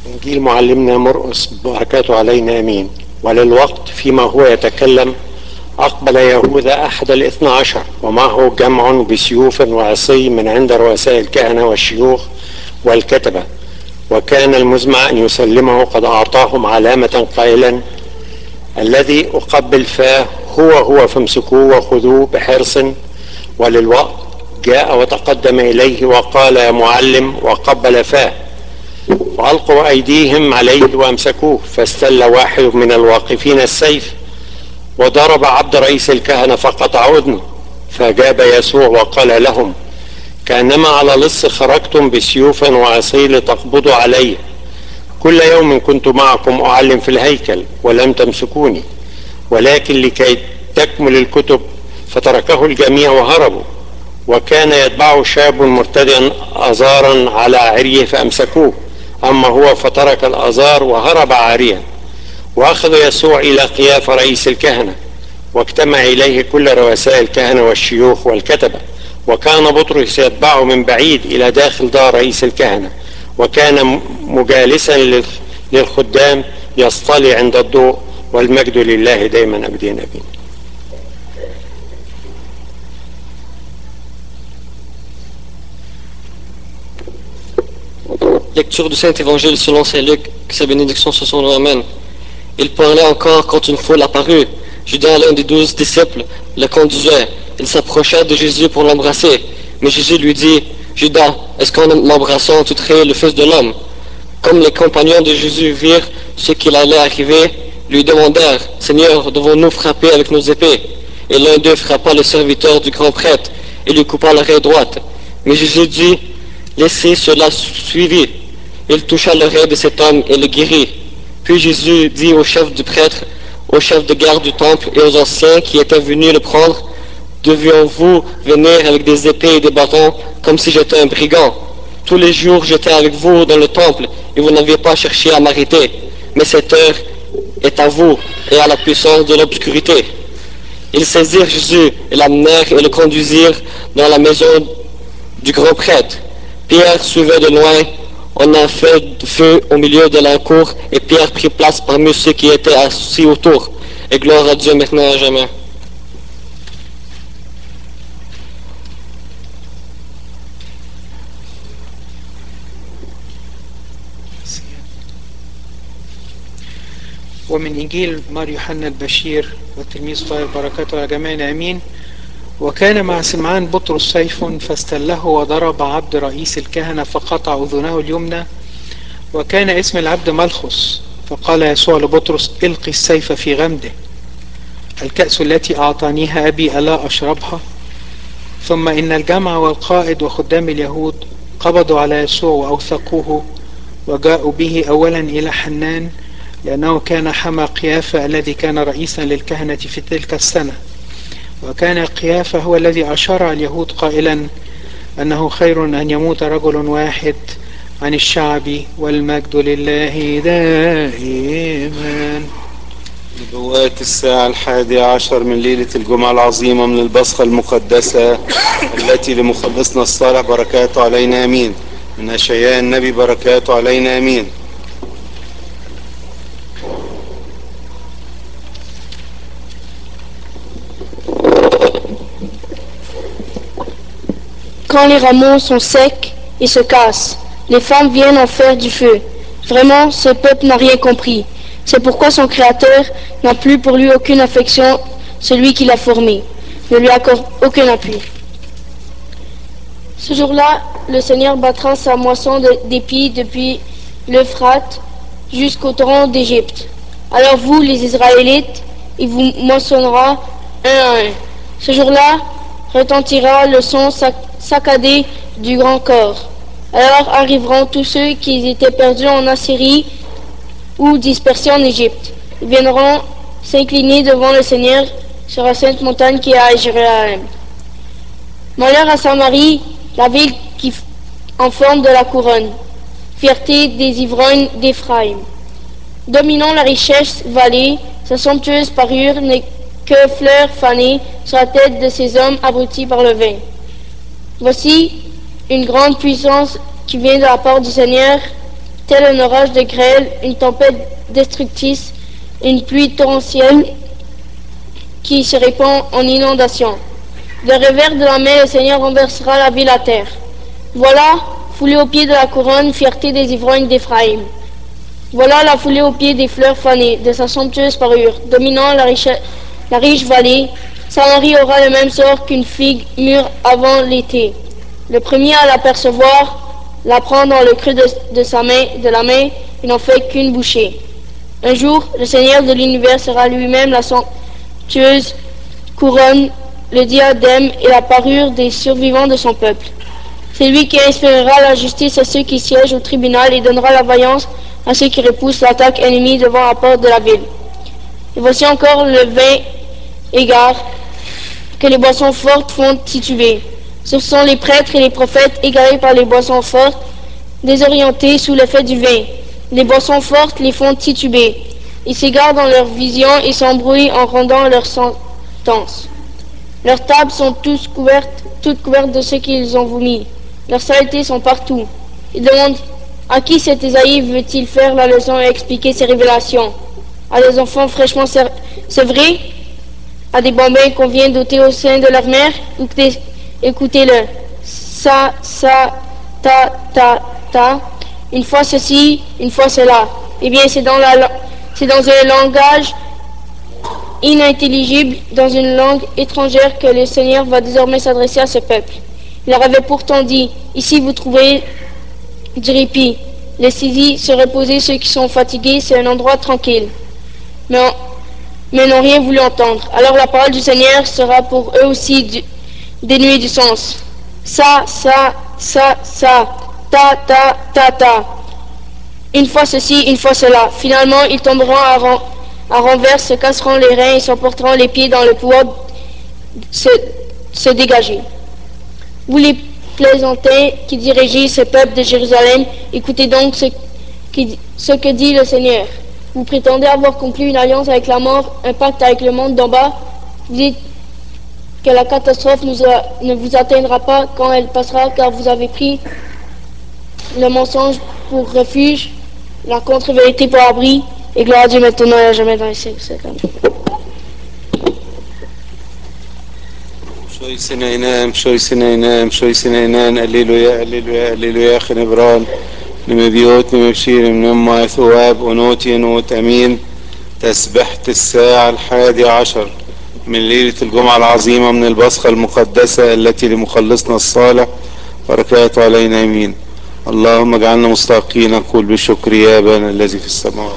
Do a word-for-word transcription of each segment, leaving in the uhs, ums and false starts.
إنجيل معلمنا مرقس بركاته علينا آمين. وللوقت فيما هو يتكلم أقبل يهوذا أحد الاثنى عشر ومعه جمع بسيوف وعصي من عند رؤساء الكهنة والشيوخ والكتبة، وكان المزمع أن يسلمه قد أعطاهم علامة قائلا: الذي أقبل فاه هو هو فامسكوه وخذوه بحرص. وللوقت جاء وتقدم إليه وقال: يا معلم، وقبل فاه. وألقوا أيديهم عليه وأمسكوه، فاستل واحد من الواقفين السيف وضرب عبد رئيس الكهنة فقطع أذنه. فأجاب يسوع وقال لهم: كأنما على لص خرجتم بسيوف وعصي لتقبضوا علي. كل يوم كنت معكم أعلم في الهيكل ولم تمسكوني، ولكن لكي تكمل الكتب فتركه الجميع وهربوا. وكان يتبعه شاب مرتديا أزارا على عريه فأمسكوه، أما هو فترك الأزار وهرب عاريا. وأخذ يسوع إلى قياف رئيس الكهنة، واجتمع إليه كل رؤساء الكهنة والشيوخ والكتبة. وكان بطرس يتبعه من بعيد إلى داخل دار رئيس الكهنة، وكان مجالسا للخدام يصطلي عند الضوء. والمجد لله دائما أبدين أبين. Lecture du Saint-Évangile selon Saint Luc, que sa bénédiction sur son nom amène. Il parlait encore quand une foule apparut. Judas, l'un des douze disciples, le conduisait. Il s'approcha de Jésus pour l'embrasser. Mais Jésus lui dit: Judas, est-ce qu'en m'embrassant tu trahis le Fils de l'homme? Comme les compagnons de Jésus virent ce qu'il allait arriver, lui demandèrent: Seigneur, devons-nous frapper avec nos épées? Et l'un d'eux frappa le serviteur du grand prêtre et lui coupa l'oreille droite. Mais Jésus dit: Laissez cela suivre. Il toucha l'oreille de cet homme et le guérit. Puis Jésus dit au chef du prêtre, au chef de garde du temple et aux anciens qui étaient venus le prendre: Devions-vous venir avec des épées et des bâtons comme si j'étais un brigand? Tous les jours j'étais avec vous dans le temple et vous n'aviez pas cherché à m'arrêter. Mais cette heure est à vous et à la puissance de l'obscurité. Ils saisirent Jésus et l'amenèrent et le conduisirent dans la maison du grand prêtre. Pierre suivait de loin. On a fait du feu au milieu de la cour et Pierre prit place parmi ceux qui étaient assis autour. Et gloire à Dieu maintenant et à jamais. ومن إنجيل مار يوحنا البشير والتلميذ طاهر بركاته على جميعنا آمين. وكان مع سمعان بطرس سيف فاستله وضرب عبد رئيس الكهنة فقطع أذنه اليمنى، وكان اسم العبد ملخص. فقال يسوع لبطرس: القي السيف في غمده. الكأس التي أعطانيها أبي ألا أشربها؟ ثم إن الجمع والقائد وخدام اليهود قبضوا على يسوع وأوثقوه وجاءوا به أولا إلى حنان، لأنه كان حمى قيافة الذي كان رئيسا للكهنة في تلك السنة. وكان قيافة هو الذي أشار اليهود قائلا أنه خير أن يموت رجل واحد عن الشعب، والمجد لله دائما. نبوات الساعة الحادية عشر من ليلة الجمعة العظيمة من البصخة المقدسة التي لمخلصنا الصالح بركاته علينا آمين. من أشعياء النبي بركاته علينا آمين. Quand les rameaux sont secs et se cassent, les femmes viennent en faire du feu. Vraiment, ce peuple n'a rien compris. C'est pourquoi son Créateur n'a plus pour lui aucune affection. Celui qui l'a formé ne lui accorde aucun appui. Ce jour-là, le Seigneur battra sa moisson d'épis depuis l'Euphrate jusqu'au torrent d'Égypte. Alors vous, les Israélites, il vous moissonnera un à un. Ce jour-là retentira le son saccadé du grand corps. Alors arriveront tous ceux qui étaient perdus en Assyrie ou dispersés en Égypte. Ils viendront s'incliner devant le Seigneur sur la sainte montagne qui est à Jérusalem. Malheur à Samarie, la ville qui en forme de la couronne, fierté des ivrognes d'Éphraïm. Dominant la richesse vallée, sa somptueuse parure n'est que fleurs fanées sur la tête de ces hommes abrutis par le vin. Voici une grande puissance qui vient de la part du Seigneur. tel un orage de grêle, une tempête destructrice, une pluie torrentielle qui se répand en inondation. De revers de la main, le Seigneur renversera la ville à terre. Voilà, foulée au pied de la couronne, fierté des ivrognes d'Éphraïm. Voilà la foulée au pied des fleurs fanées, de sa somptueuse parure, dominant la riche, la riche vallée. Samarie aura le même sort qu'une figue mûre avant l'été. Le premier à l'apercevoir, la prend dans le creux de, de sa main, de la main, il n'en fait qu'une bouchée. Un jour, le Seigneur de l'univers sera lui-même la somptueuse couronne, le diadème et la parure des survivants de son peuple. C'est lui qui inspirera la justice à ceux qui siègent au tribunal et donnera la vaillance à ceux qui repoussent l'attaque ennemie devant la porte de la ville. Et voici encore le vin égard que les boissons fortes font tituber. Ce sont les prêtres et les prophètes égarés par les boissons fortes, désorientés sous l'effet du vin. Les boissons fortes les font tituber. Ils s'égarent dans leur vision et s'embrouillent en rendant leur sentence. Leurs tables sont tous couvertes, toutes couvertes de ce qu'ils ont vomi. Leurs saletés sont partout. Ils demandent à qui cet Ésaïe veut-il faire la leçon et expliquer ses révélations? À des enfants fraîchement sevrés? À des bambins qu'on vient d'ôter au sein de leur mère? Écoutez-le. Ça, ça, ta, ta, ta. Une fois ceci, une fois cela. Eh bien, c'est dans, la, c'est dans un langage inintelligible, dans une langue étrangère que le Seigneur va désormais s'adresser à ce peuple. Il leur avait pourtant dit, ici vous trouvez du répit, laissez-y se reposer ceux qui sont fatigués, c'est un endroit tranquille. Mais, mais n'ont rien voulu entendre. Alors la parole du Seigneur sera pour eux aussi du, dénuée du sens. Ça, ça, ça, ça, ta, ta, ta, ta. Une fois ceci, une fois cela. Finalement, ils tomberont à, ren, à renvers, se casseront les reins et s'emporteront les pieds dans le pouvoir se, se dégager. Vous les plaisantins qui dirigez ce peuple de Jérusalem, écoutez donc ce, qui, ce que dit le Seigneur. Vous prétendez avoir conclu une alliance avec la mort, un pacte avec le monde d'en bas. Vous dites que la catastrophe nous a, ne vous atteindra pas quand elle passera, car vous avez pris le mensonge pour refuge, la contre-vérité pour abri, et gloire à Dieu maintenant et à jamais dans les siècles. شوي سنينام شوي سنينام شوي سنينان هللويا هللويا هللويا خنبران نمبيوت نمبشير نمما ثواب أنوتي نوت أمين تسبحة الساعة الحادي عشر من ليلة الجمعة العظيمة من البصخة المقدسة التي لمخلصنا الصالح بركاته علينا أمين. اللهم اجعلنا مستحقين نقول بشكر يا أبانا الذي في السماوات.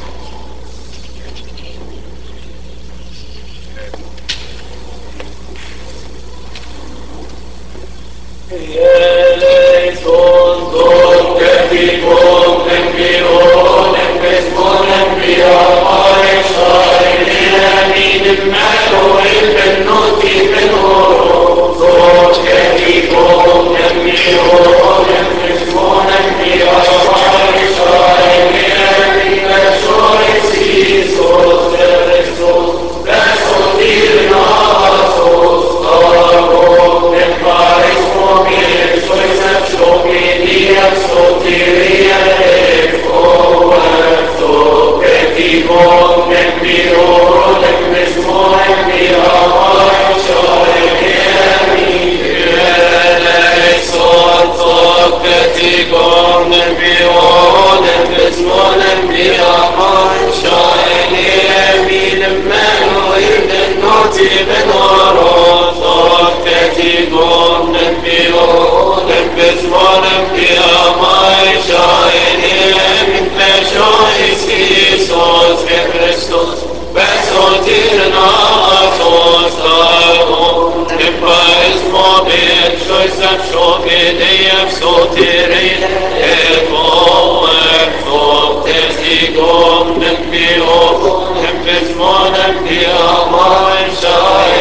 Nempes monem dia mai shai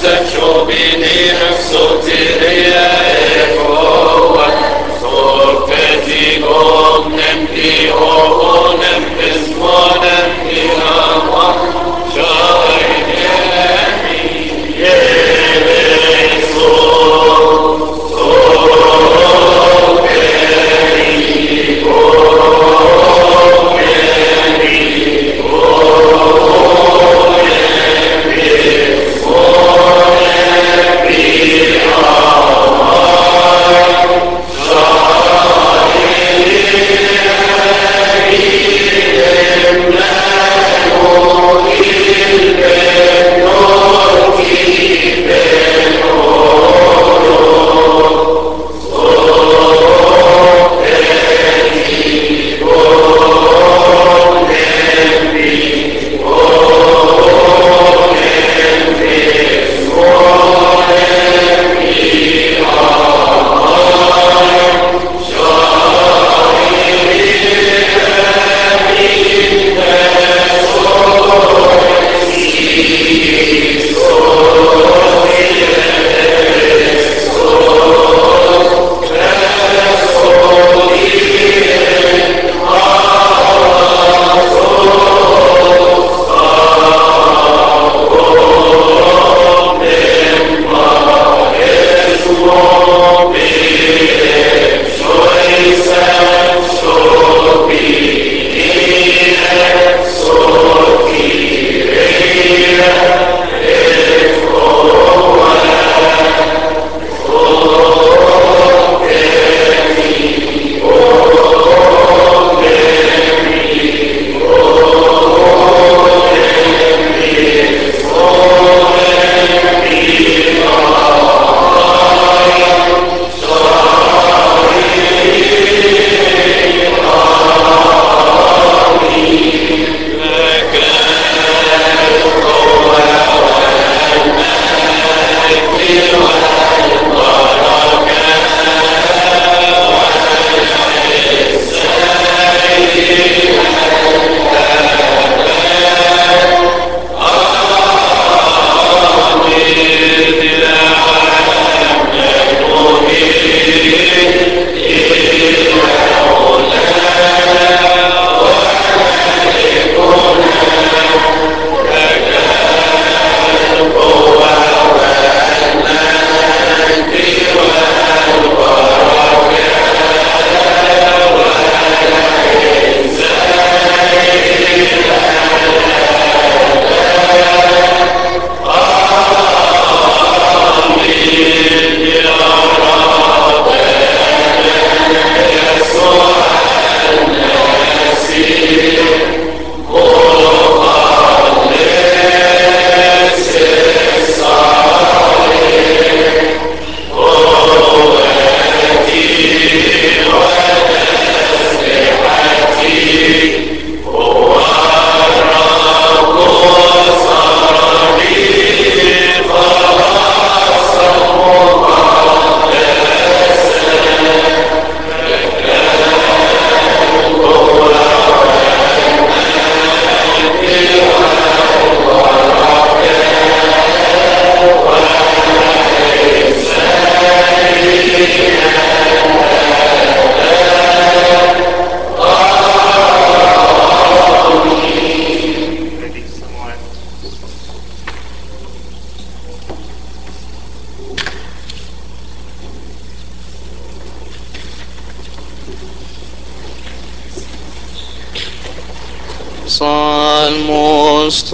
Salmos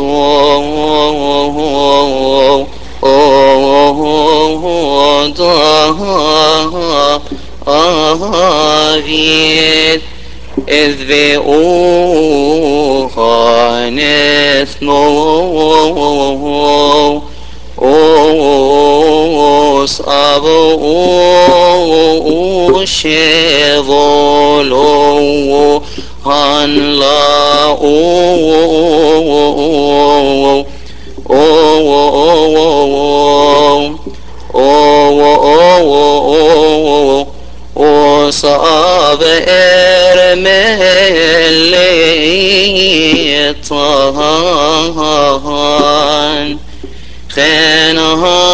David إذ بأوهانث مو أوس أبو شغلو هن لا أو وصاب إرملي طهان خنها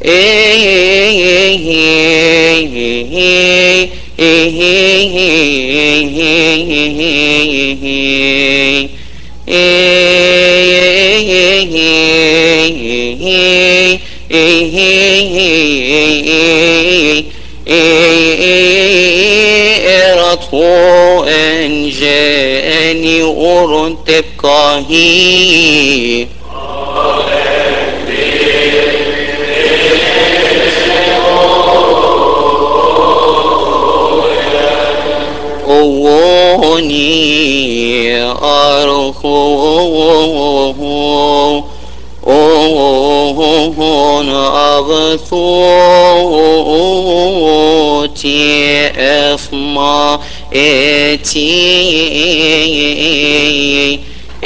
إرطو إن جاني أرتب كاهي أووني أرخو أوهون أغثوتي أفما إتي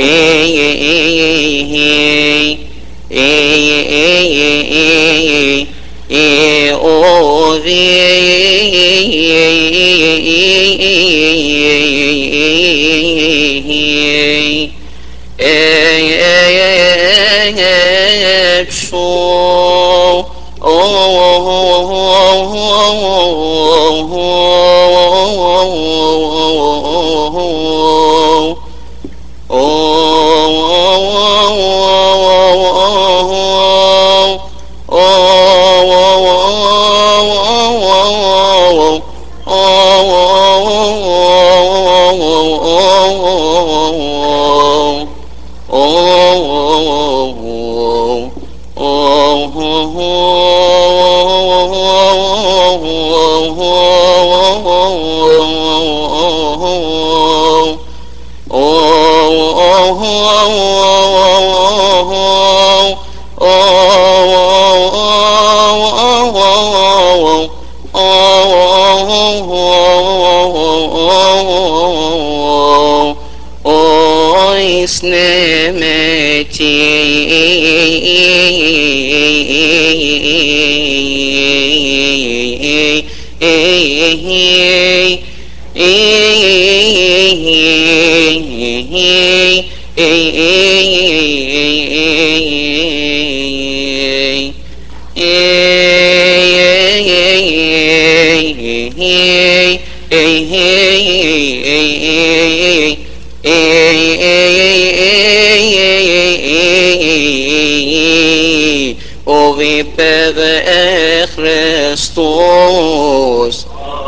Ovi peve e Christos.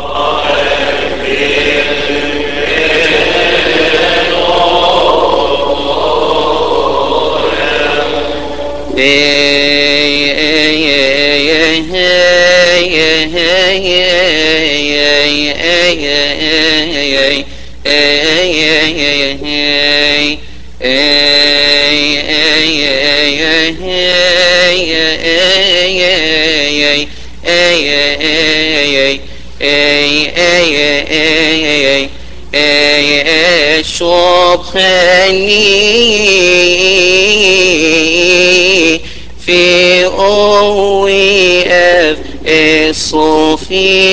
شبخني في أوي أف الصوفي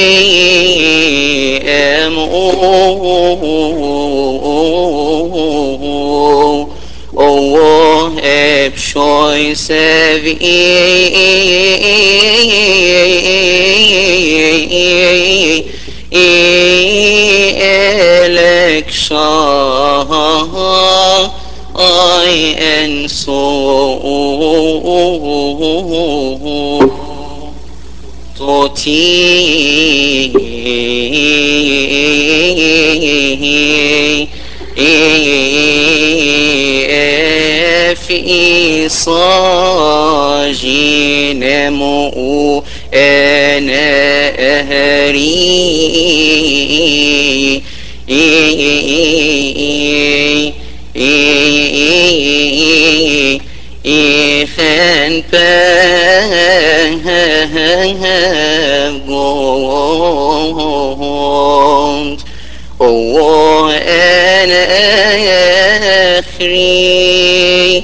أم أوه أبشوي سبي إلك شاه أي أنسو توتي في صاجين مو أنا أهري خان بغوند وأنا آخري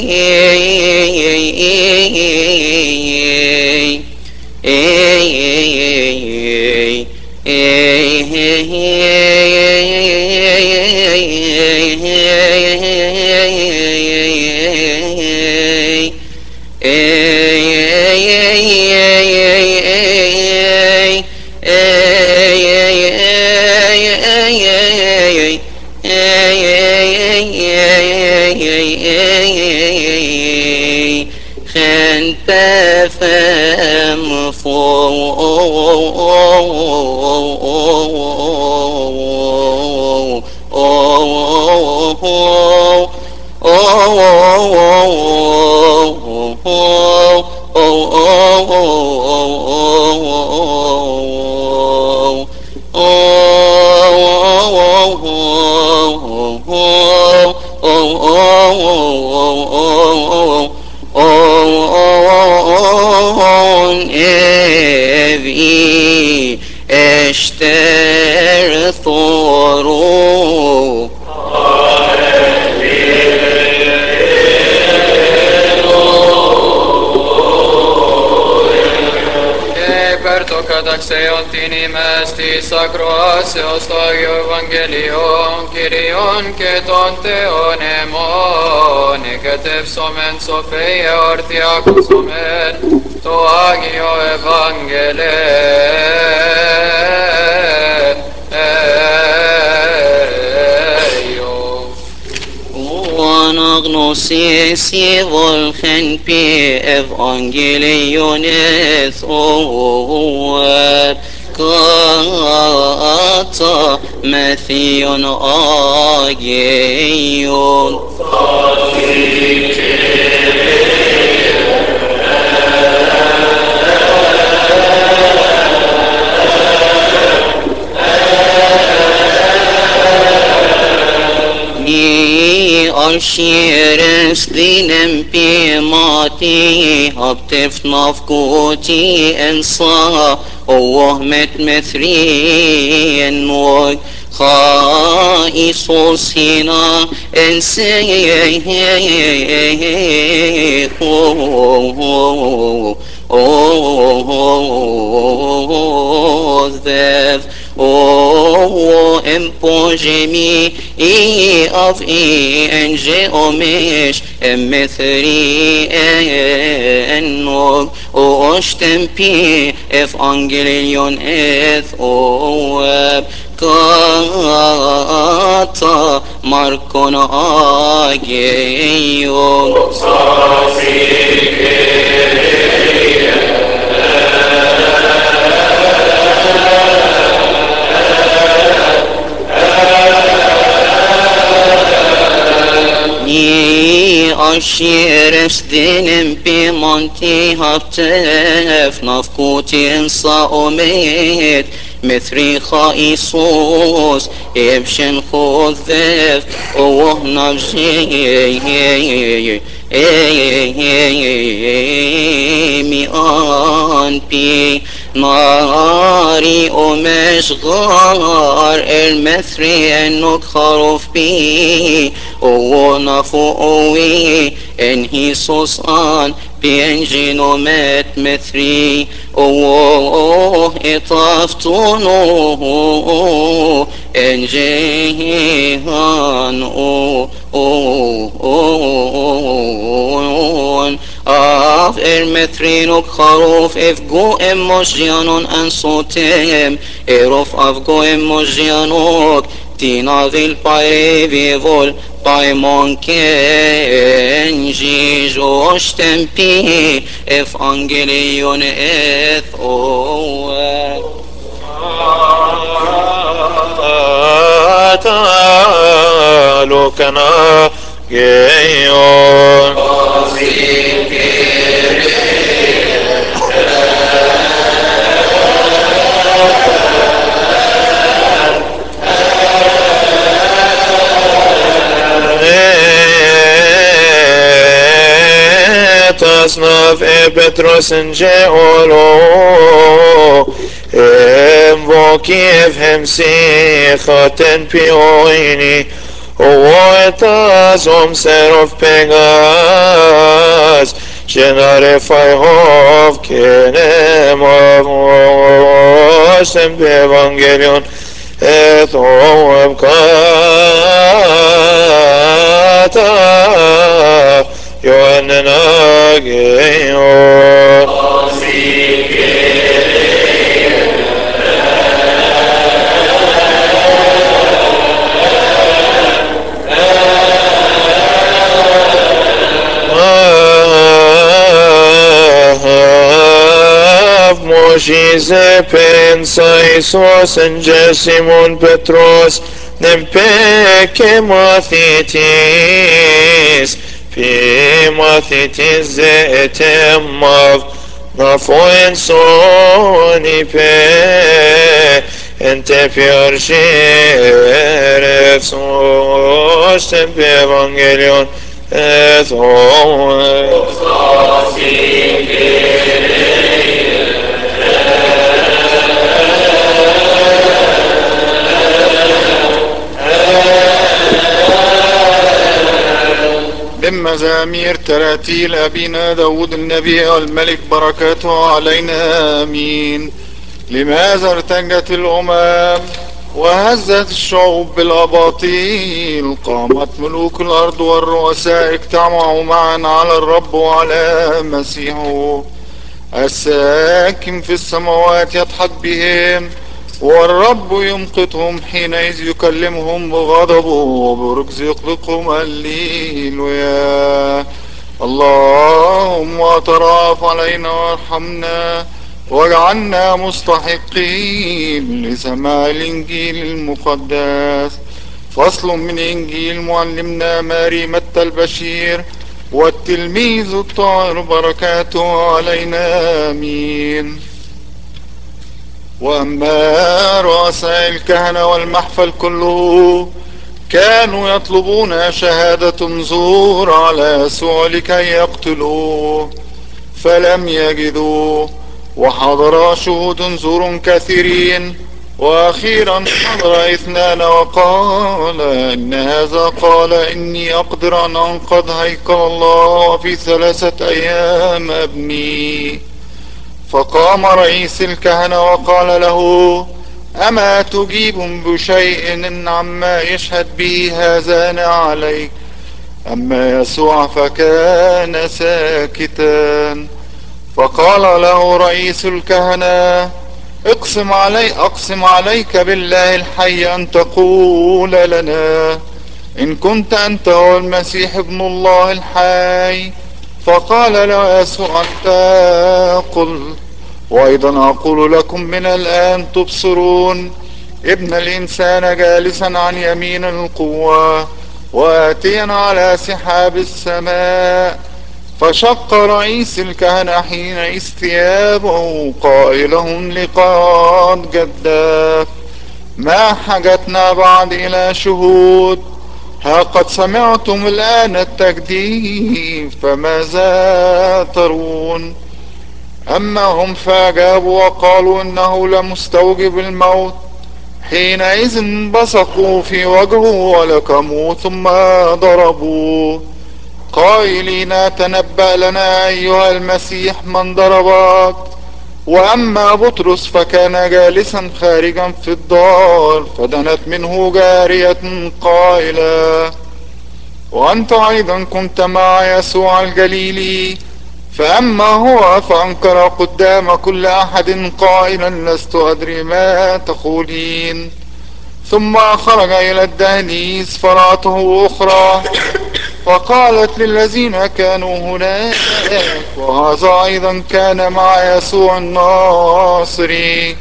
Sacroaseos Tagio Evangelion, Kyrion Keton Theonemon, Eketef Somen Sofeia Ortiakos Somen, Toagio Evangele. Anagnosis volgen pi evangeliones oer kata methion ageion. Arshieres dinem pimati haptef nafkuti ensa وهمت مثري النور خائصوص هنا انسيه ذاف او امبوجمي اي اف اي انجي اوميش مثري النور واشتمبي اف انجليون اث اواب كاتا ماركون اجيون Ashires dinem pimonti haftef nafkuti ensa omet مثري خائصوص ابشن خذف ووهنا بشي مئان بي ناري ومشغار المثري انك خروف بي ونفوقوي انهي صوصان بينجينو مات مثري اوه اطافتونو انجيهان اوه اوه اف المثرينوك خروف افقو اموشيانون انصوتهم اروف افقو اموشيانوك تينا ذي البايبي فول بايمون كنجي جوش تمبي اف انجليون اث اوه تعالوا كنا جيون تصنف بطرس جاولو ام وكيف همسي خاتن بيويني Oetas omser of pegas, generify hov kenem of osem evangelion, et oem kata, Johannen ageon. Moses pensa Isos en Simon Petros nempeke mathitis pi mathitis etemav nafoen soni pe ente piarsheret sos tempe evangelion et من مزامير تراتيل أبينا داود النبي والملك بركاته علينا آمين. لماذا ارتجت الأمم وهزت الشعوب بالأباطيل؟ قامت ملوك الأرض والرؤساء اجتمعوا معا على الرب وعلى مسيحه. الساكن في السماوات يضحك بهم، والرب يمقتهم حينئذ يكلمهم بغضبه وبرجز يطلقهم. هللويا. اللهم تراف علينا وارحمنا واجعلنا مستحقين لسماع الانجيل المقدس. فصل من انجيل معلمنا ماري متى البشير والتلميذ الطاهر بركاته علينا آمين. وأما رؤساء الكهنة والمحفل كله كانوا يطلبون شهادة زور على يسوع لكي يقتلوه فلم يجدوا، وحضر شهود زور كثيرين، واخيرا حضر اثنان وقال ان هذا قال اني اقدر ان انقض هيكل الله وفي ثلاثة ايام ابني. فقام رئيس الكهنة وقال له اما تجيب بشيء عما يشهد به هذان عليك؟ اما يسوع فكان ساكتا. فقال له رئيس الكهنة اقسم علي اقسم عليك بالله الحي ان تقول لنا ان كنت انت هو المسيح ابن الله الحي. فقال له يسوع انت قل، وايضا اقول لكم من الان تبصرون ابن الانسان جالسا عن يمين القوة واتيا على سحاب السماء. فشق رئيس الكهنة حينئذ ثيابه قائلهم لقد جدف، ما حاجتنا بعد إلى شهود؟ ها قد سمعتم الآن التجديف فماذا ترون؟ أما هم فأجابوا وقالوا إنه لمستوجب الموت. حينئذ بصقوا في وجهه ولكموه ثم ضربوه قائلين تنبأ لنا أيها المسيح من ضربك؟ وأما بطرس فكان جالسا خارجا في الدار فدنت منه جارية قائلة وأنت أيضا كنت مع يسوع الجليلي. فأما هو فأنكر قدام كل أحد قائلا لست أدري ما تقولين. ثم خرج إلى الدهليز فرأته أخرى فقالت للذين كانوا هناك وهذا أيضا كان مع يسوع الناصري.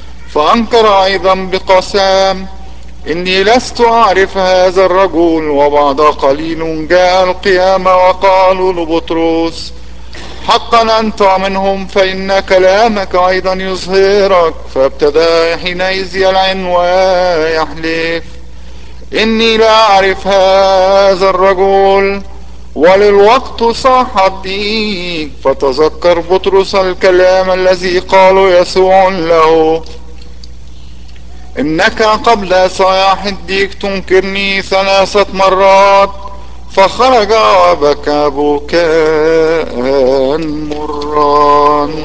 فأنكر أيضا بقسام إني لست أعرف هذا الرجل. وبعد قليل جاء القيامة وقالوا لبطرس حقا أنت منهم فإن كلامك أيضا يظهرك. فابتدى حينئذ يلعن ويحلف إني لا أعرف هذا الرجل وللوقت صاح الديك. فتذكر بطرس الكلام الذي قالوا يسوع له إنك قبل صياح الديك تنكرني ثلاثة مرات. فخرج وبكى بكاء مران.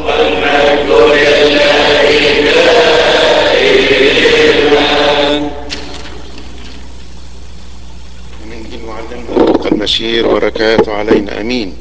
من إنجيل معلمنا لوقا البشير بركاته علينا أمين.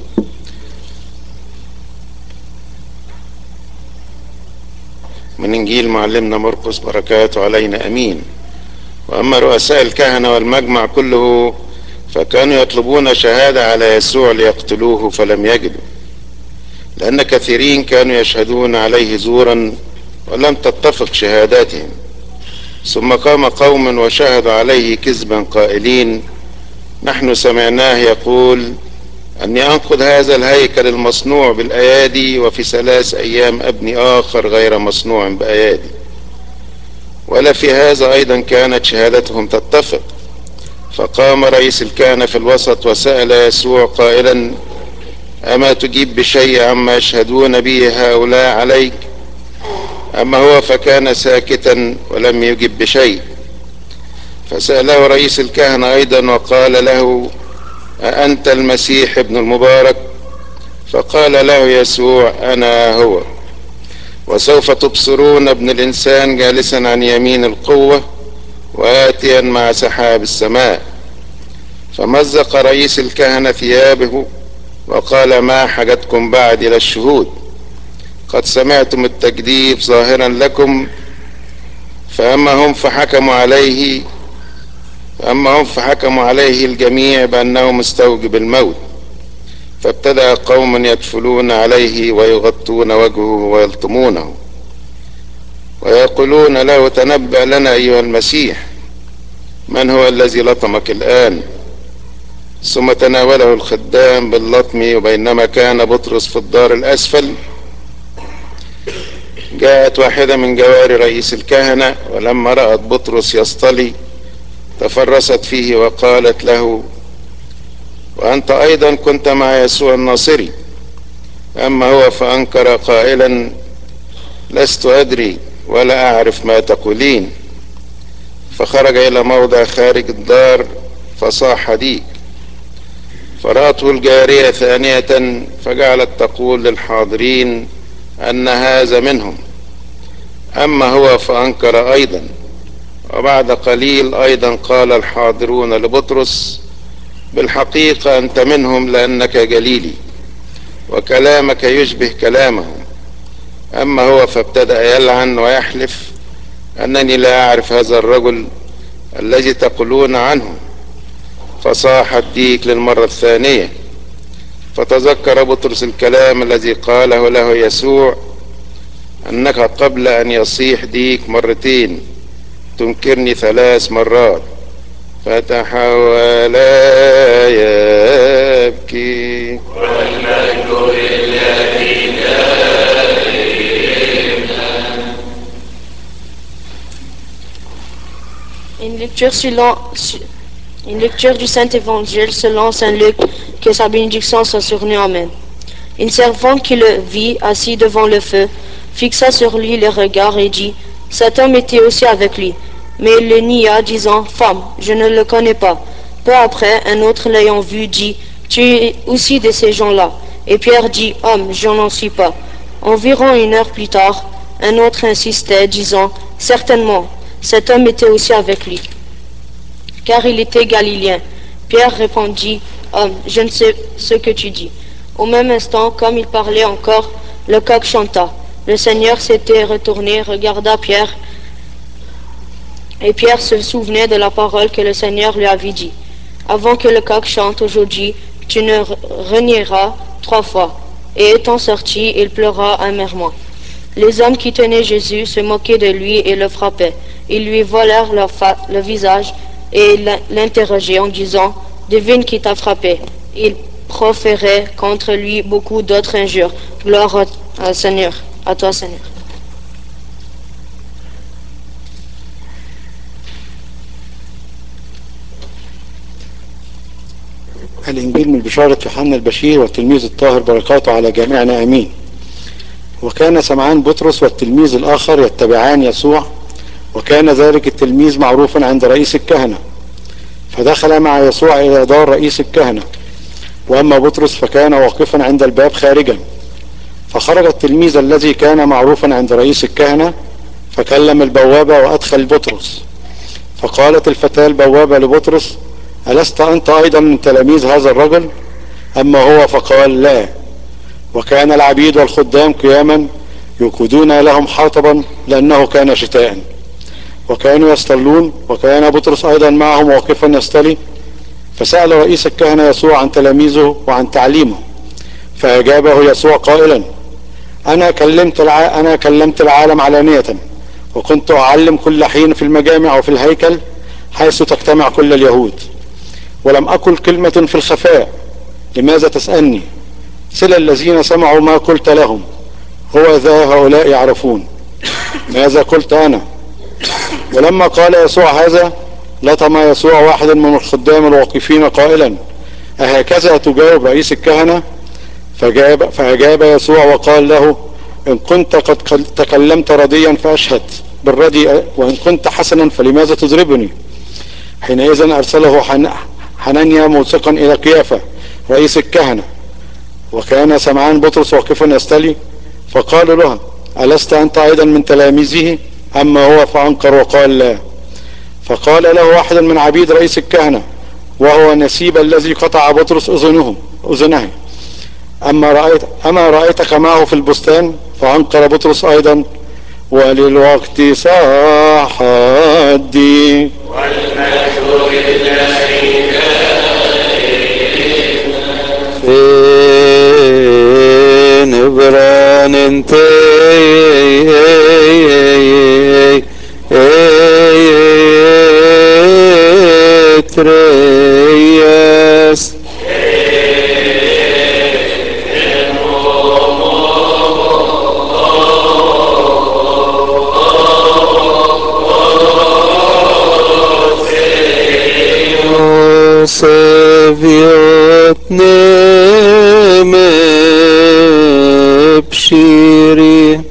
من إنجيل معلمنا مرقس بركاته علينا أمين. وأما رؤساء الكهنة والمجمع كله فكانوا يطلبون شهادة على يسوع ليقتلوه فلم يجدوا، لأن كثيرين كانوا يشهدون عليه زورا ولم تتفق شهاداتهم. ثم قام قوم وشهدوا عليه كذبا قائلين: نحن سمعناه يقول أني أنقض هذا الهيكل المصنوع بالأيادي وفي ثلاث أيام أبني آخر غير مصنوع بأيادي. ولا في هذا أيضا كانت شهادتهم تتفق. فقام رئيس الكهنة في الوسط وسأل يسوع قائلا: أما تجيب بشيء عما يشهدون به هؤلاء عليك؟ أما هو فكان ساكتا ولم يجب بشيء. فسأله رئيس الكهنة أيضا وقال له: أأنت المسيح ابن المبارك؟ فقال له يسوع: أنا هو. وسوف تبصرون ابن الإنسان جالسا عن يمين القوة وآتيا مع سحاب السماء. فمزق رئيس الكهنة ثيابه وقال: ما حاجتكم بعد إلى الشهود؟ قد سمعتم التجديف ظاهرا لكم. فأما هم فحكموا عليه فأما هم فحكموا عليه الجميع بأنه مستوجب الموت. فابتدأ قوم يدفلون عليه ويغطون وجهه ويلطمونه ويقولون له: تنبأ لنا أيها المسيح، من هو الذي لطمك الآن؟ ثم تناوله الخدام باللطم. وبينما كان بطرس في الدار الأسفل جاءت واحدة من جواري رئيس الكهنة، ولما رأت بطرس يصطلي تفرست فيه وقالت له: وأنت أيضا كنت مع يسوع الناصري. أما هو فأنكر قائلا: لست أدري ولا أعرف ما تقولين. فخرج إلى موضع خارج الدار فصاح ديك. فرأته الجارية ثانية فجعلت تقول للحاضرين أن هذا منهم. أما هو فأنكر أيضا. وبعد قليل أيضا قال الحاضرون لبطرس: بالحقيقة أنت منهم لأنك جليلي وكلامك يشبه كلامهم. أما هو فابتدأ يلعن ويحلف أنني لا أعرف هذا الرجل الذي تقولون عنه. فصاح الديك للمرة الثانية. فتذكر بطرس الكلام الذي قاله له يسوع: أنك قبل أن يصيح ديك مرتين تنكرني ثلاث مرات. فتحول يبكي. والمجد للذي Une lecture, selon, une lecture du Saint-Évangile selon Saint Luc, que sa bénédiction soit sur nous. Amen. Une servante qui le vit assis devant le feu fixa sur lui le regard et dit: cet homme était aussi avec lui. Mais il le nia, disant: femme, je ne le connais pas. Peu après, un autre l'ayant vu dit: tu es aussi de ces gens-là. Et Pierre dit: homme, je n'en suis pas. Environ une heure plus tard, un autre insistait, disant: certainement, cet homme était aussi avec lui, car il était galiléen. Pierre répondit: homme, je ne sais ce que tu dis. Au même instant, comme il parlait encore, le coq chanta. Le Seigneur s'était retourné, regarda Pierre, et Pierre se souvenait de la parole que le Seigneur lui avait dit: avant que le coq chante aujourd'hui, tu ne renieras trois fois. Et étant sorti, il pleura amèrement. Les hommes qui tenaient Jésus se moquaient de lui et le frappaient. Ils lui volèrent le, le visage et l'interrogeaient en disant: devine qui t'a frappé. Ils proféraient contre lui beaucoup d'autres injures. Gloire à, à Seigneur, à toi Seigneur. الإنجيل من بشارة يوحنا البشير والتلميذ الطاهر بركاته على جميعنا آمين. وكان سمعان بطرس والتلميذ الآخر يتبعان يسوع، وكان ذلك التلميذ معروفا عند رئيس الكهنة، فدخل مع يسوع إلى دار رئيس الكهنة، وأما بطرس فكان واقفا عند الباب خارجا. فخرج التلميذ الذي كان معروفا عند رئيس الكهنة فكلم البوابة وأدخل بطرس. فقالت الفتاة البوابة لبطرس: ألست أنت أيضا من تلاميذ هذا الرجل؟ أما هو فقال: لا. وكان العبيد والخدام قياما يوقدون لهم حطبا لأنه كان شتاء، وكانوا يصطلون، وكان بطرس أيضا معهم واقفا يصطلي. فسأل رئيس الكهنة يسوع عن تلاميذه وعن تعليمه، فأجابه يسوع قائلا: أنا كلمت الع... أنا كلمت العالم علانية، وكنت أعلم كل حين في المجامع وفي الهيكل حيث تجتمع كل اليهود، ولم أقل كلمة في الخفاء. لماذا تسألني؟ سل الذين سمعوا ما قلت لهم، هو ذا هؤلاء يعرفون ماذا قلت أنا. ولما قال يسوع هذا لطم يسوع واحد من الخدام الواقفين قائلا: أهكذا تجاوب رئيس الكهنة؟ فجاب فأجاب يسوع وقال له: إن كنت قد تكلمت رديا فأشهد بالردي، وإن كنت حسنا فلماذا تضربني؟ حينئذ أرسله حنانيا موثقا إلى قيافة رئيس الكهنة، وكان سمعان بطرس واقفا يستلي، فقالوا له: ألست أنت أيضا من تلاميذه؟ أما هو فأنكر وقال: لا. فقال له واحد من عبيد رئيس الكهنة وهو نسيب الذي قطع بطرس أذنه أذنه: أما رأيت أما رأيتك معه في البستان؟ فأنكر بطرس أيضا: وللوقت صاحدي والمجد لله في نبران انت تريس سفيتني مبشري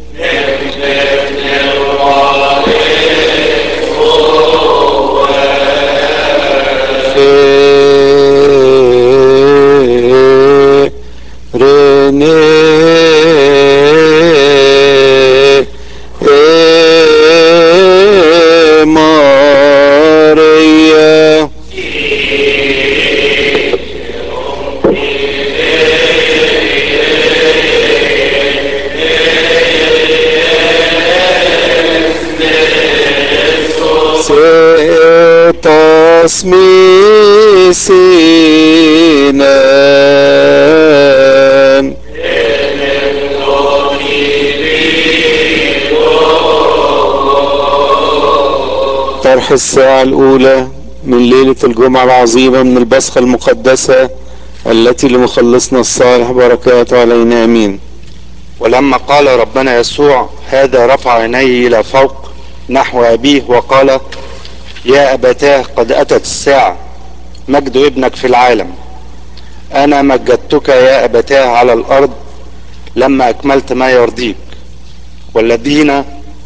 اسمي سينان طرح الساعة الأولى من ليلة الجمعة العظيمة من البصخة المقدسة التي لمخلصنا الصالح بركاته علينا آمين. ولما قال ربنا يسوع هذا رفع عينيه إلى فوق نحو أبيه وقال: يا أبتاه قد أتت الساعة، مجد ابنك في العالم. أنا مجدتك يا أبتاه على الأرض لما أكملت ما يرضيك، والذين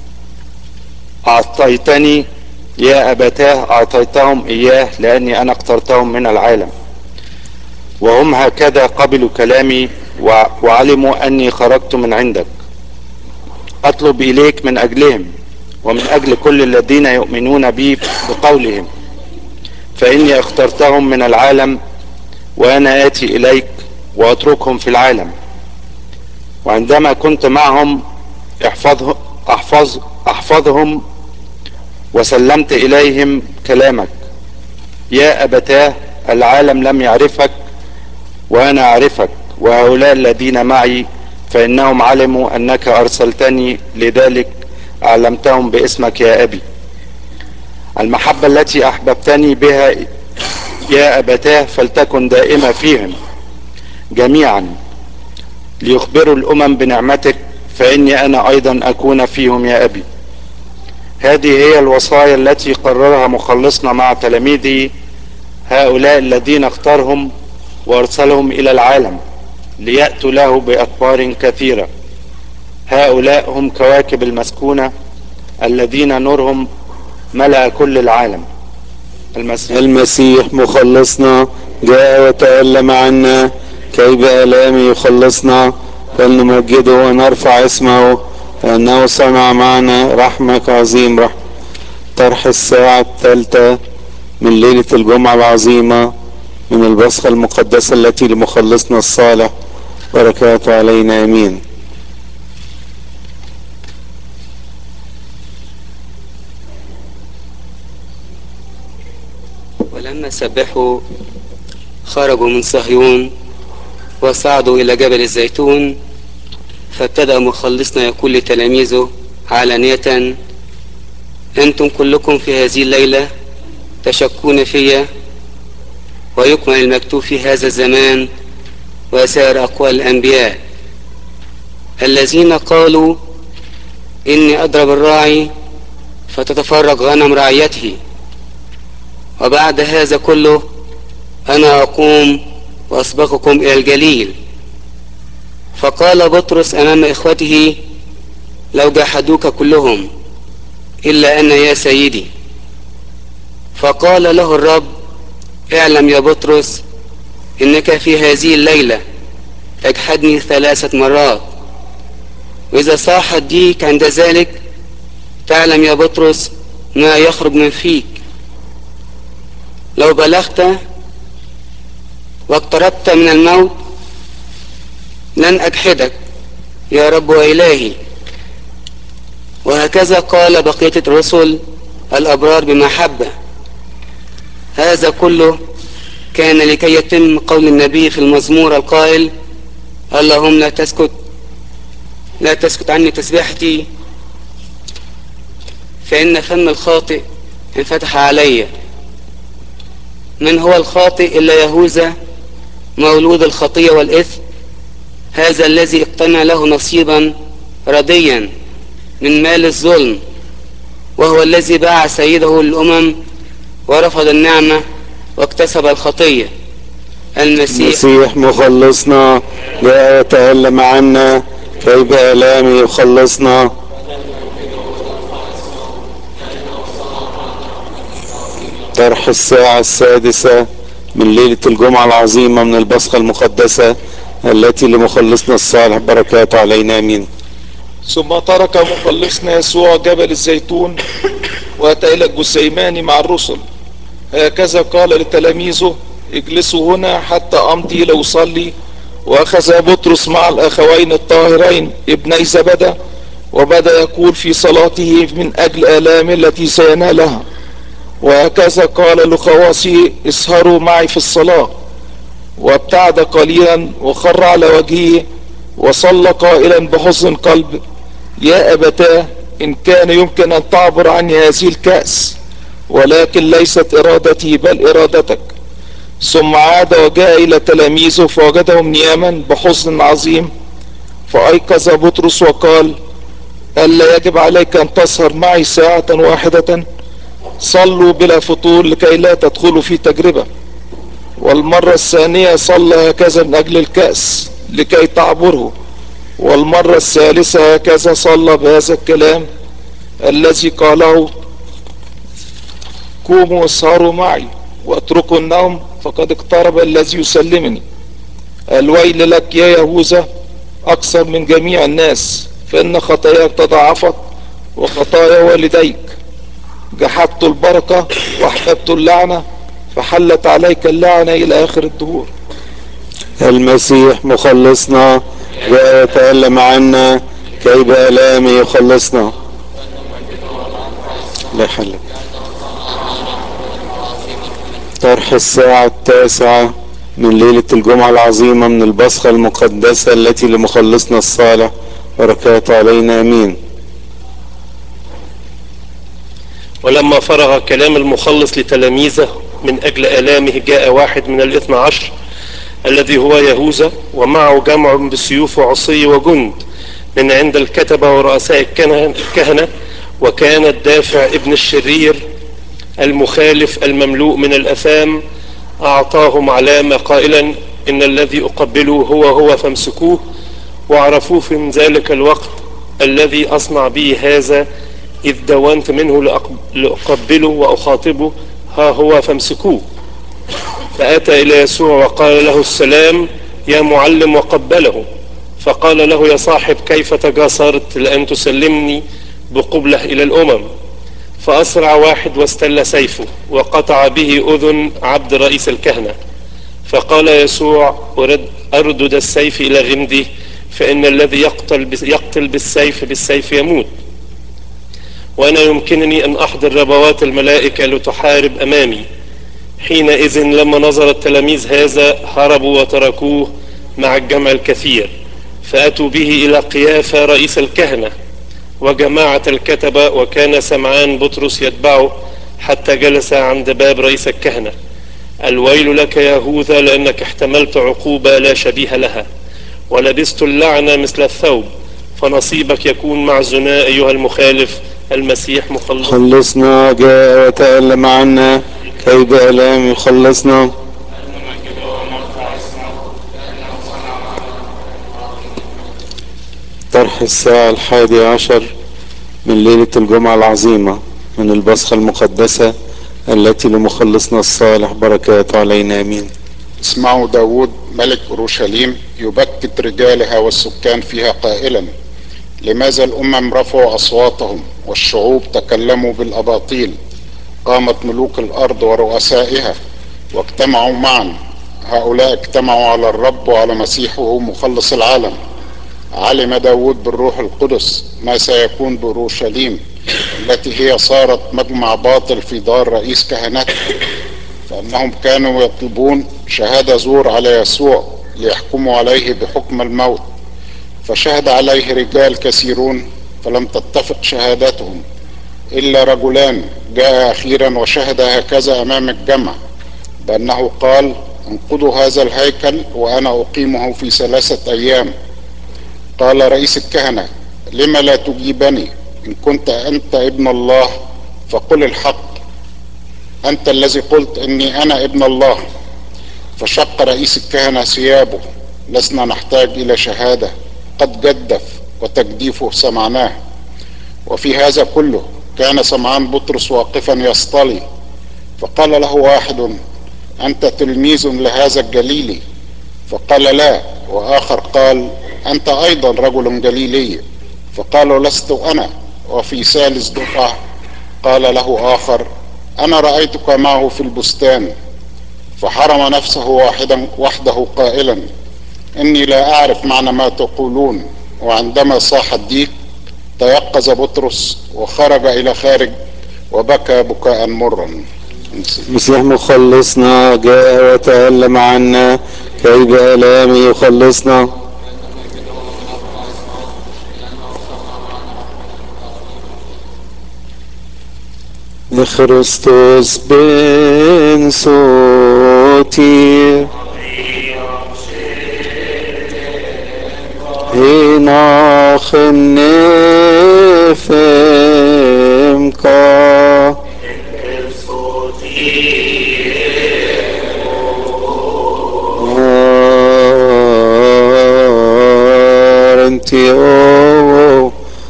أعطيتني يا أبتاه أعطيتهم إياه لأني أنا اخترتهم من العالم، وهم هكذا قبلوا كلامي وعلموا أني خرجت من عندك. أطلب إليك من أجلهم ومن أجل كل الذين يؤمنون بي بقولهم، فإني اخترتهم من العالم وأنا آتي إليك وأتركهم في العالم. وعندما كنت معهم احفظ أحفظ أحفظهم وسلمت إليهم كلامك. يا أبتاه العالم لم يعرفك وأنا أعرفك، وهؤلاء الذين معي فإنهم علموا أنك أرسلتني، لذلك أعلمتهم باسمك يا أبي. المحبة التي أحببتني بها يا أبتاه فلتكن دائمة فيهم جميعا ليخبروا الأمم بنعمتك، فإني أنا أيضا أكون فيهم يا أبي. هذه هي الوصايا التي قررها مخلصنا مع تلاميذه، هؤلاء الذين اختارهم وارسلهم إلى العالم ليأتوا له بأخبار كثيرة. هؤلاء هم كواكب المسكونة الذين نورهم ملأ كل العالم. المسيح, المسيح مخلصنا جاء وتألم عنا كي بآلامه يخلصنا، فلنمجده ونرفع اسمه لأنه صنع معنا رحمة عظيم رحمة. طرح الساعة الثالثة من ليلة الجمعة العظيمة من البصخة المقدسة التي لمخلصنا الصالح بركاته علينا امين. ولما سبحوا خرجوا من صهيون وصعدوا إلى جبل الزيتون، فابتدأ مخلصنا يقول لتلاميذه علانية: أنتم كلكم في هذه الليلة تشكون في ويكمل المكتوب في هذا الزمان وسائر أقوال الأنبياء الذين قالوا: إني أضرب الراعي فتتفرق غنم رعيته، وبعد هذا كله أنا أقوم وأسبقكم إلى الجليل. فقال بطرس أمام إخوته: لو جحدوك كلهم إلا أنا يا سيدي. فقال له الرب: اعلم يا بطرس إنك في هذه الليلة تجحدني ثلاثة مرات، وإذا صاح الديك عند ذلك تعلم يا بطرس ما يخرج من فيك. لو بلغت واقتربت من الموت لن أجحدك يا رب وإلهي. وهكذا قال بقية الرسل الأبرار بمحبة. هذا كله كان لكي يتم قول النبي في المزمور القائل: اللهم لا تسكت لا تسكت عني تسبيحتي، فإن فم الخاطئ انفتح علي. من هو الخاطئ إلا يهوذا مولود الخطية والإثم، هذا الذي اقتنى له نصيبا رديا من مال الظلم، وهو الذي باع سيده للأمم ورفض النعمة واكتسب الخطية. المسيح, المسيح مخلصنا جاء وتألم عنا كي بآلامه يخلصنا. طرح الساعة السادسة من ليلة الجمعة العظيمة من البصخة المقدسة التي لمخلصنا الصالح بركاته علينا امين. ثم ترك مخلصنا يسوع جبل الزيتون واتى الى الجسيمان مع الرسل. هكذا قال لتلاميذه: اجلسوا هنا حتى امضي لاصلي. واخذ بطرس مع الاخوين الطاهرين ابني زبدة وبدا يقول في صلاته من اجل الام التي سينالها. وهكذا قال لخواصه: اسهروا معي في الصلاة. وابتعد قليلا وخر على وجهه وصلى قائلا بحزن قلب: يا أبتاه، إن كان يمكن أن تعبر عني هذه الكأس، ولكن ليست إرادتي بل إرادتك. ثم عاد وجاء إلى تلاميذه فوجدهم نياما بحزن عظيم. فأيقظ بطرس وقال: ألا يجب عليك أن تسهر معي ساعة واحدة؟ صلوا بلا فطور لكي لا تدخلوا في تجربة. والمرة الثانية صلى هكذا من أجل الكأس لكي تعبره. والمرة الثالثة هكذا صلى بهذا الكلام الذي قاله: قوموا واسهروا معي واتركوا النوم فقد اقترب الذي يسلمني. الويل لك يا يهوذا أكثر من جميع الناس، فإن خطاياك تضاعفت وخطايا والديك. جحدت البركة واحببت اللعنة، فحلت عليك اللعنة إلى آخر الدهور. المسيح مخلصنا جاء يتألم عنا كي بآلامه يخلصنا. لا يحلك. طرح الساعة التاسعة من ليلة الجمعة العظيمة من البصخة المقدسة التي لمخلصنا الصالح بركاته علينا امين. ولما فرغ كلام المخلص لتلاميذه من أجل آلامه جاء واحد من الاثنى عشر الذي هو يهوذا، ومعه جمع بسيوف وعصي وجند من عند الكتبة ورؤساء الكهنة، وكان الدافع ابن الشرير المخالف المملوء من الأثام أعطاهم علامة قائلا: إن الذي أقبله هو هو فامسكوه. وعرفوه في ذلك الوقت الذي أصنع به هذا إذ دونت منه لأق- لأقبله وأخاطبه، ها هو فامسكوه. فأتى إلى يسوع وقال له السلام يا معلم وقبله. فقال له يا صاحب كيف تجاسرت لأن تسلمني بقبله إلى الأمم؟ فأسرع واحد واستل سيفه وقطع به أذن عبد رئيس الكهنة. فقال يسوع أرد أردد السيف إلى غمده، فإن الذي يقتل, يقتل بالسيف بالسيف يموت. وأنا يمكنني أن أحضر ربوات الملائكة لتحارب أمامي. حينئذ لما نظر التلاميذ هذا هربوا وتركوه مع الجمع الكثير، فأتوا به إلى قيافة رئيس الكهنة وجماعة الكتبة، وكان سمعان بطرس يتبعه حتى جلس عند باب رئيس الكهنة. الويل لك يا يهوذا، لأنك احتملت عقوبة لا شبيه لها، ولبست اللعنة مثل الثوب، فنصيبك يكون مع الزنا أيها المخالف. المسيح مخلص خلصنا، جاء وتألم عنا، كي بآلام يخلصنا. طرح الساعة الحادي عشر من ليلة الجمعة العظيمة من البصخة المقدسة التي لمخلصنا الصالح بركاته علينا آمين. اسمعوا داود ملك أورشليم يبكت رجالها والسكان فيها قائلا: لماذا الأمم رفعوا أصواتهم والشعوب تكلموا بالأباطيل؟ قامت ملوك الأرض ورؤسائها واجتمعوا معا. هؤلاء اجتمعوا على الرب وعلى مسيحه مخلص العالم. علم داود بالروح القدس ما سيكون بأورشليم التي هي صارت مجمع باطل في دار رئيس كهنتها، فأنهم كانوا يطلبون شهادة زور على يسوع ليحكموا عليه بحكم الموت. فشهد عليه رجال كثيرون فلم تتفق شهادتهم، إلا رجلان جاء أخيرا وشهد هكذا أمام الجمع بأنه قال: انقضوا هذا الهيكل وأنا أقيمه في ثلاثة أيام. قال رئيس الكهنة: لما لا تجيبني؟ إن كنت أنت ابن الله فقل الحق، أنت الذي قلت إني أنا ابن الله. فشق رئيس الكهنة ثيابه. لسنا نحتاج إلى شهادة، قد جدف وتجديفه سمعناه. وفي هذا كله كان سمعان بطرس واقفا يصطلي، فقال له واحد: أنت تلميذ لهذا الجليلي؟ فقال: لا. وآخر قال: أنت أيضا رجل جليلي؟ فقالوا: لست أنا. وفي ثالث دفعة قال له آخر: أنا رأيتك معه في البستان. فحرم نفسه واحدا وحده قائلا: إني لا أعرف معنى ما تقولون. وعندما صاح الديك تيقظ بطرس وخرج إلى خارج وبكى بكاء مرا. مسيح مخلصنا جاء وتألم عنا، كي بآلام يخلصنا. لخريستوس بن صوتي هنا خنفمك انتي او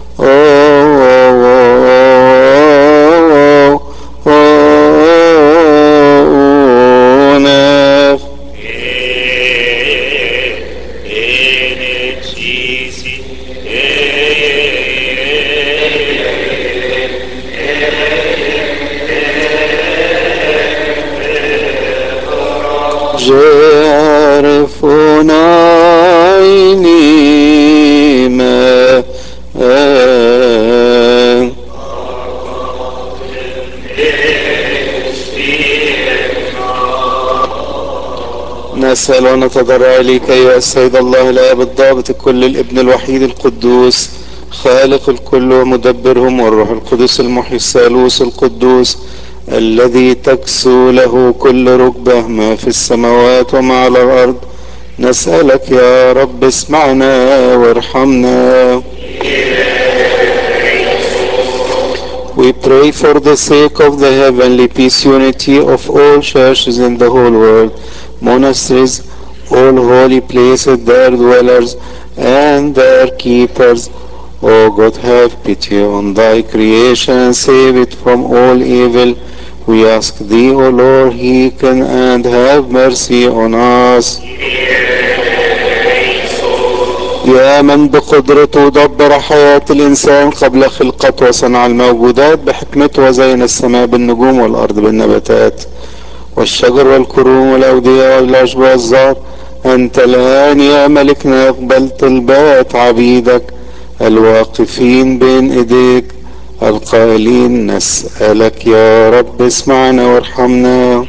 يعرفون عيني ما نسأل ونتضرع إليك أيها السيد الله الآب الضابط الكل، الابن الوحيد القدوس خالق الكل ومدبرهم، والروح القدس المحيي الثالوث القدوس الذي تكسو له كل ركبة ما في السماوات وما على الأرض. نسألك يا رب اسمعنا وارحمنا. We pray for the sake of the heavenly peace, unity of all churches in the whole world, monasteries, all holy places, their dwellers and their keepers, O God, have pity on thy creation and save it from all evil. We ask thee, O Lord, hearken and have mercy on us. يا من بقدرته دبر حياة الإنسان قبل خلقته وصنع الموجودات بحكمته وزين السماء بالنجوم والأرض بالنباتات والشجر والكروم والأودية والأشجار والزهر، أنت الآن يا ملكنا أقبلت البات عبيدك الواقفين بين إيديك القائلين نسألك يا رب اسمعنا وارحمنا.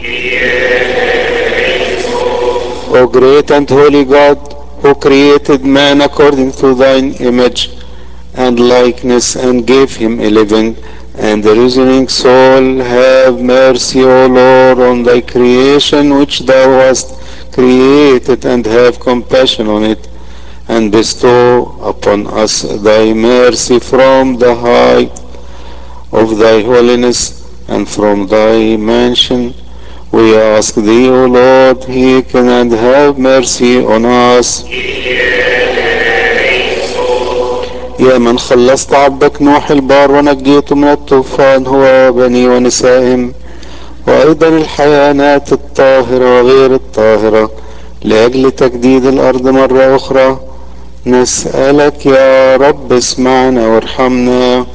O great and holy God, who created man according to thine image and likeness and gave him a living and a reasoning soul, have mercy, O Lord, on thy creation which thou hast created, and have compassion on it, and bestow upon us thy mercy from the height of thy holiness and from thy mansion. We ask thee, O Lord, hearken and have mercy on us. يا من خلصت عبدك نوح البار ونجيته من الطوفان هو وبني ونسائهم وأيضا الحيوانات الطاهرة وغير الطاهرة لأجل تجديد الأرض مرة أخرى، نسألك يا رب اسمعنا وارحمنا.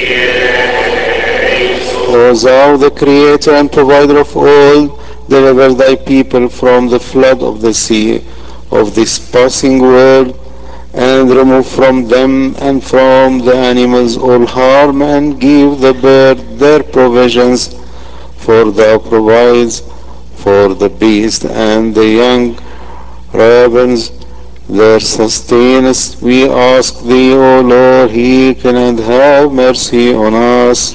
O thou, the creator and provider of all, deliver thy people from the flood of the sea of this passing world, and remove from them and from the animals all harm, and give the bird their provisions, for thou provides for the beast and the young ravens their sustenance. We ask thee, O Lord, hearken and have mercy on us.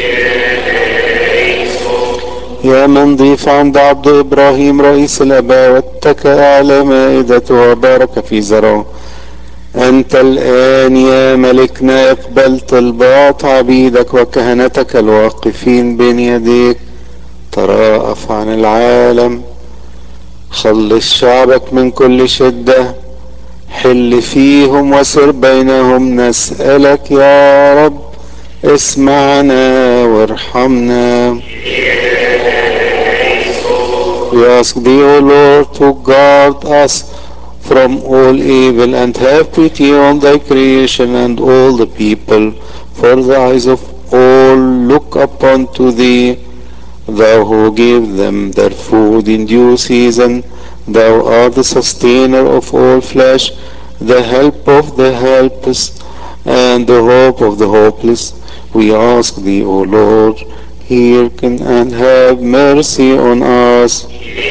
يا من ضيف عند عبد إبراهيم رئيس الآباء واتكأ على مائدته وبارك في زرعه، أنت الآن يا ملكنا اقبل طلبات عبيدك وكهنتك الواقفين بين يديك، تراءف عن العالم، خلص شعبك من كل شدة، حل فيهم وسر بينهم، نسألك يا رب اسمعنا وارحمنا. We ask thee, O Lord, to guard us from all evil and have pity on thy creation and all the people, for the eyes of all look upon to thee, thou who give them their food in due season. Thou art the sustainer of all flesh, the help of the helpless, and the hope of the hopeless. We ask thee, O Lord, hearken and have mercy on us.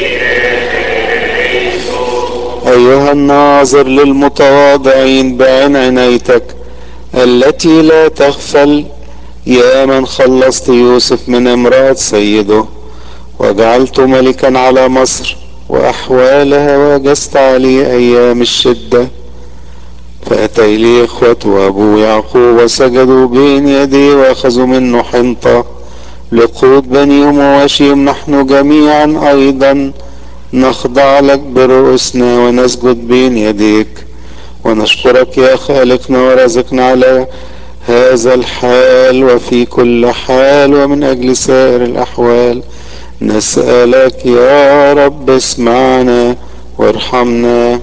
أيها الناظر للمتواضعين بعين عنايتك التي لا تغفل، يا من خلصت يوسف من امرأة سيده وجعلت ملكا على مصر وأحوالها وجست عليه أيام الشدة، فأتى إليه إخوته وأبوه يعقوب وسجدوا بين يديه وأخذوا منه حنطة لقوت بنيهم وواشيهم، نحن جميعا أيضا نخضع لك برؤوسنا ونسجد بين يديك ونشكرك يا خالقنا ورزقنا على هذا الحال وفي كل حال ومن أجل سائر الأحوال، نسألك يا رب اسمعنا وارحمنا.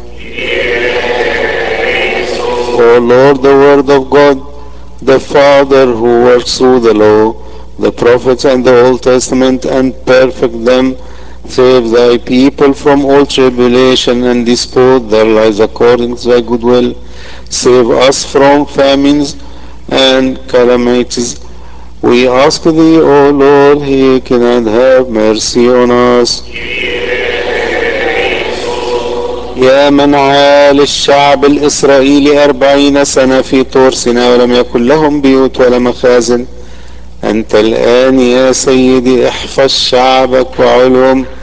O Lord, the word of God, the Father who works through the law, the prophets and the Old Testament, and perfect them, save thy people from all tribulation and dispose their lives according to thy good will. Save us from famines and calamities. We ask thee, O Lord, hearken and have mercy on us. يا من عال الشعب الإسرائيلي أربعين سنة في طور سيناء ولم يكن لهم بيوت ولا مخازن، أنت الآن يا سيدي احفظ شعبك وعلهم